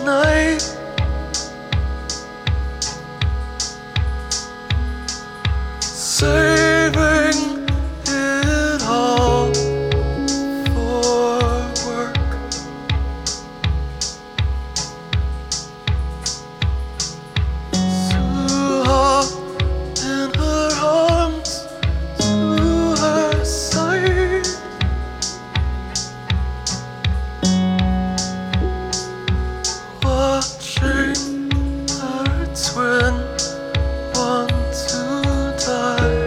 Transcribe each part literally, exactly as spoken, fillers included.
tonight. Saving it all for work. To her in her arms, to her side. Watching her twin want to die.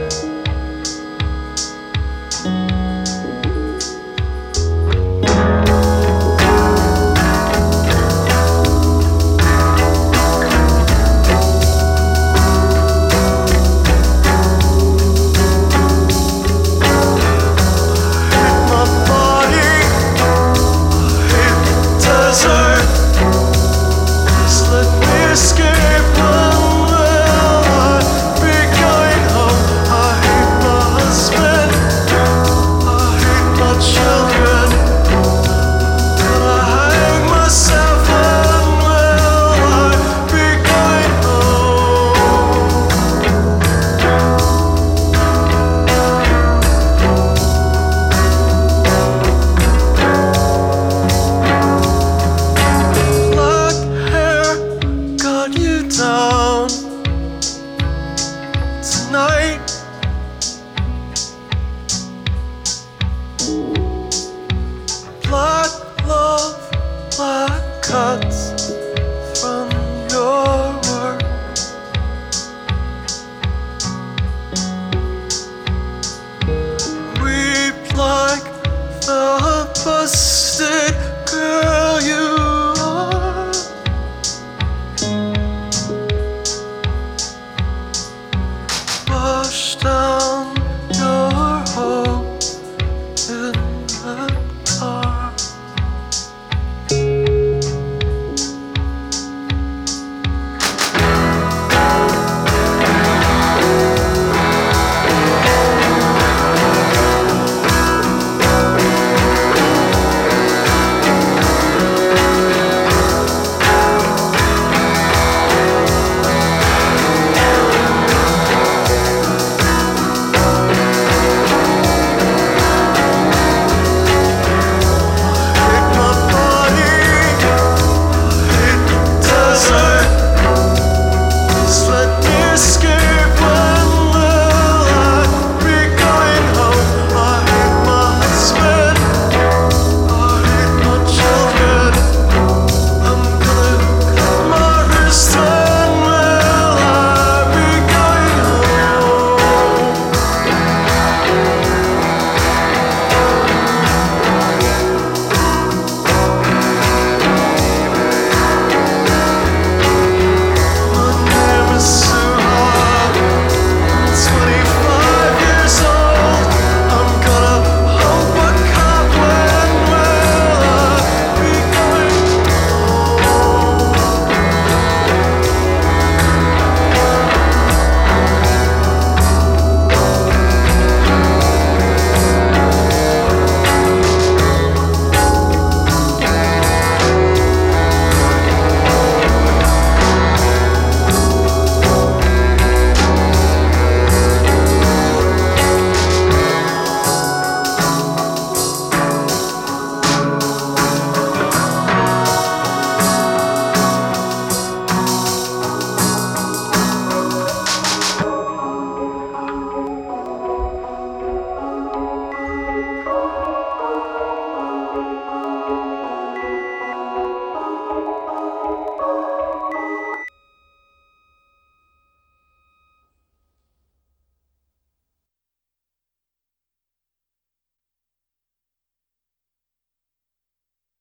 Escape, when will I be going home? I hate my husband, I hate my children, but I hang myself. When will I be going home? Black hair got you down tonight. Black love, black cuts.